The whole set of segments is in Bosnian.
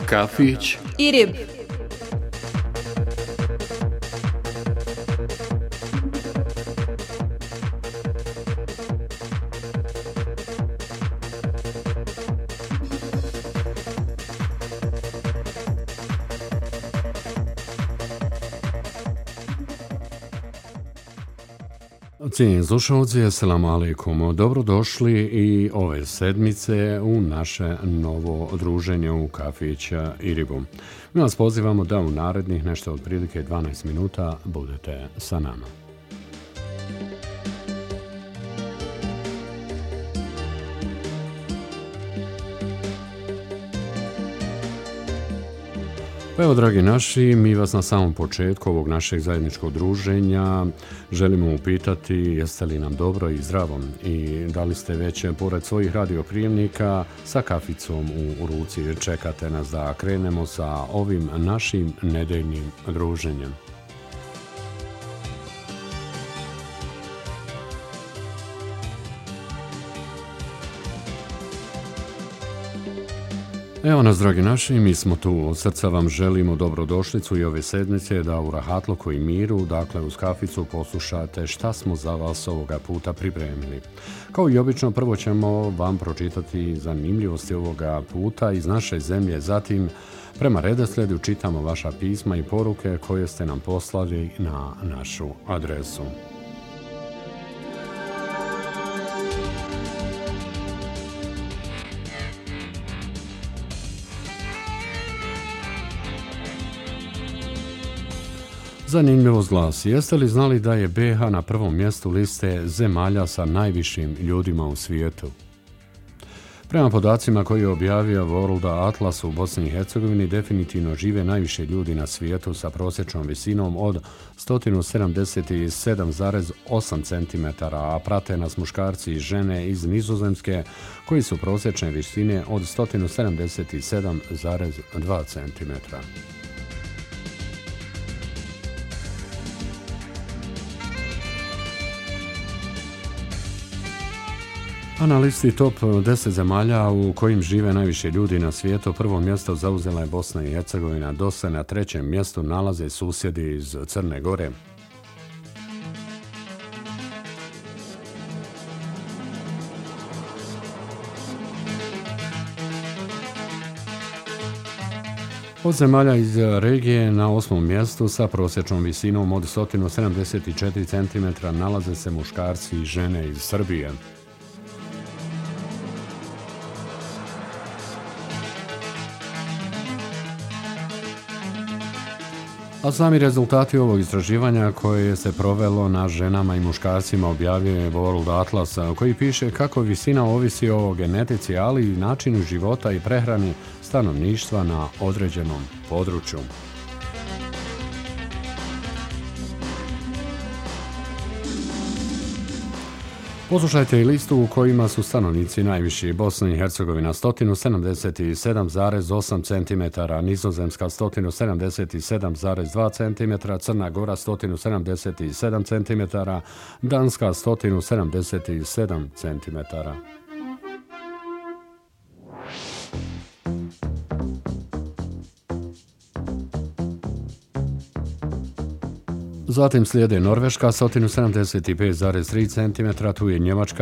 kafić i rib. Cijenjeni slušalci, assalamu alaikum. Dobrodošli i ove sedmice u naše novo druženje u kafića i ribu. Mi vas pozivamo da u narednih nešto otprilike 12 minuta budete sa nama. Pa evo, dragi naši, mi vas na samom početku ovog našeg zajedničkog druženja želimo upitati jeste li nam dobro i zdravo i da li ste već pored svojih radioprijemnika sa kaficom u ruci čekate nas da krenemo sa ovim našim nedeljnim druženjem. Evo nas, dragi naši, mi smo tu. Od srca vam želimo dobrodošlicu i ove sedmice da u rahatluku i miru, dakle uz kaficu, poslušate šta smo za vas ovoga puta pripremili. Kao i obično, prvo ćemo vam pročitati zanimljivosti ovoga puta iz naše zemlje, zatim prema redoslijedu čitamo vaša pisma i poruke koje ste nam poslali na našu adresu. Zanimljivost glasi, jeste li znali da je BiH na prvom mjestu liste zemalja sa najvišim ljudima u svijetu? Prema podacima koje je objavio World Atlas u Bosni i Hercegovini, definitivno žive najviše ljudi na svijetu sa prosječnom visinom od 177,8 cm, a prate nas muškarci i žene iz Nizozemske koji su prosječne visine od 177,2 cm. A na listi top 10 zemalja u kojim žive najviše ljudi na svijetu, prvo mjesto zauzela je Bosna i Hercegovina, dok se na trećem mjestu nalaze susjedi iz Crne Gore. Od zemalja iz regije na 8. mjestu sa prosječnom visinom od 174 cm nalaze se muškarci i žene iz Srbije. A sami rezultati ovog istraživanja koje se provelo na ženama i muškarcima objavio je World Atlas, koji piše kako visina ovisi o genetici, ali i načinu života i prehrani stanovništva na određenom području. Poslušajte i listu u kojima su stanovnici najviši: Bosna i Hercegovina 177,8 cm, Nizozemska 177,2 cm, Crna Gora 177 cm, Danska 177 cm. Zatim slijede Norveška 175,3 cm, tu je Njemačka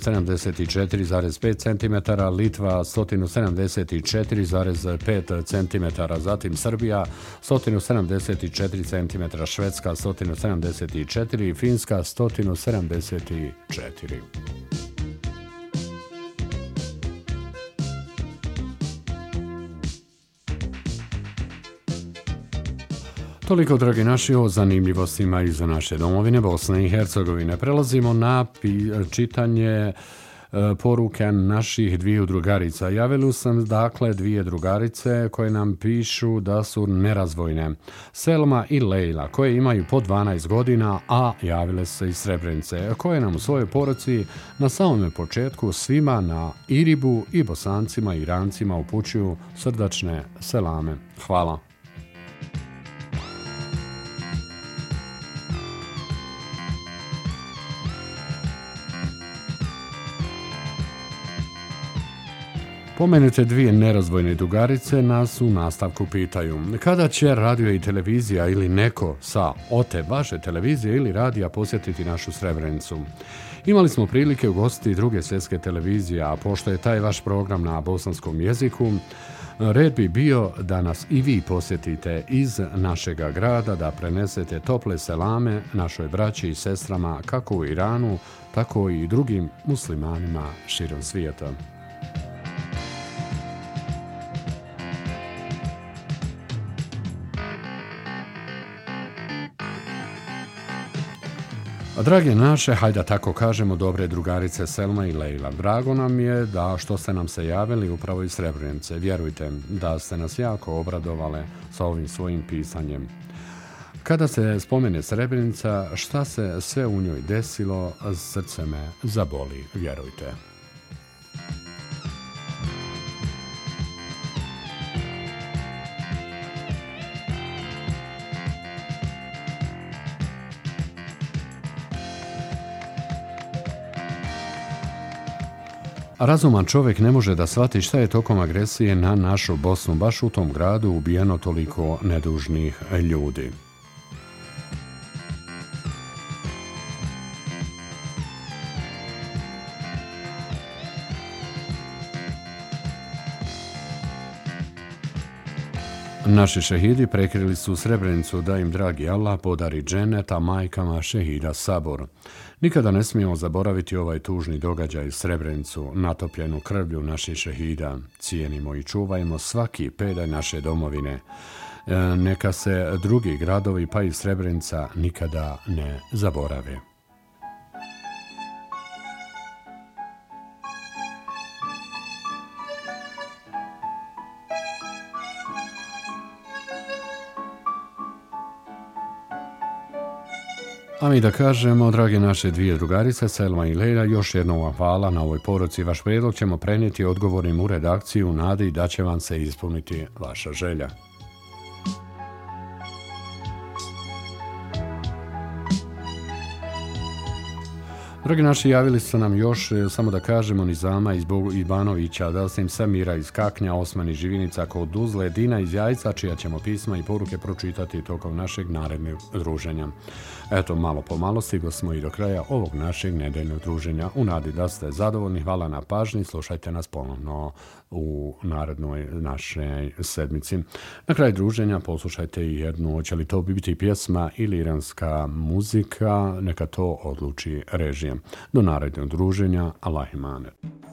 174,5 cm, Litva 174,5 cm, zatim Srbija 174 cm, Švedska 174 i Finska 174. Toliko, dragi naši, o zanimljivostima iz naše domovine Bosne i Hercegovine. Prelazimo na čitanje poruke naših dviju drugarica. Javili sam dakle dvije drugarice koje nam pišu da su nerazvojne. Selma i Lejla, koje imaju po 12 godina, a javile se iz Srebrenice, koje nam u svojoj poruci na samome početku svima na Iribu i Bosancima i Irancima upućuju srdačne selame. Hvala. Pomenute dvije nerazdvojne drugarice nas u nastavku pitaju kada će radio i televizija ili neko sa ote vaše televizije ili radija posjetiti našu Srebrenicu. Imali smo prilike ugostiti druge svjetske televizije, a pošto je taj vaš program na bosanskom jeziku, red bi bio da nas i vi posjetite iz našega grada, da prenesete tople selame našoj braći i sestrama kako u Iranu, tako i drugim muslimanima širom svijeta. A drage naše, hajde tako kažemo, dobre drugarice Selma i Lejla, drago nam je da što ste nam se javili upravo iz Srebrenice. Vjerujte da ste nas jako obradovale sa ovim svojim pisanjem. Kada se spomene Srebrenica, šta se sve u njoj desilo, srce me zaboli, vjerujte. Razuman čovjek ne može da shvati šta je tokom agresije na našu Bosnu baš u tom gradu ubijeno toliko nedužnih ljudi. Naši šehidi prekrili su Srebrenicu da im dragi Allah podari dženeta majkama šehida sabor. Nikada ne smijemo zaboraviti ovaj tužni događaj Srebrenicu, natopljenu krvlju naših šehida. Cijenimo i čuvajmo svaki pedalj naše domovine. Neka se drugi gradovi pa i Srebrenica nikada ne zaborave. A mi da kažemo, drage naše dvije drugarice, Selma i Lejla, još jednom vam hvala na ovoj poruci. Vaš prijedlog ćemo prenijeti odgovornim u redakciju u nadi da će vam se ispuniti vaša želja. Dragi naši, javili su nam još, samo da kažemo, Nizama iz Ivanovića, Delsim Samira iz Kaknja, Osman iz Živinica kod Tuzle, Dina iz Jajca, čija ćemo pisma i poruke pročitati tokom našeg narednog druženja. Eto, malo po malo stigli smo i do kraja ovog našeg nedeljnog druženja. U nadi da ste zadovoljni, hvala na pažnji, slušajte nas ponovno u narednoj našoj sedmici. Na kraju druženja poslušajte i jednu, hoće li to biti pjesma ili iranska muzika, neka to odluči režija. Do narednog druženja, Allah imanet.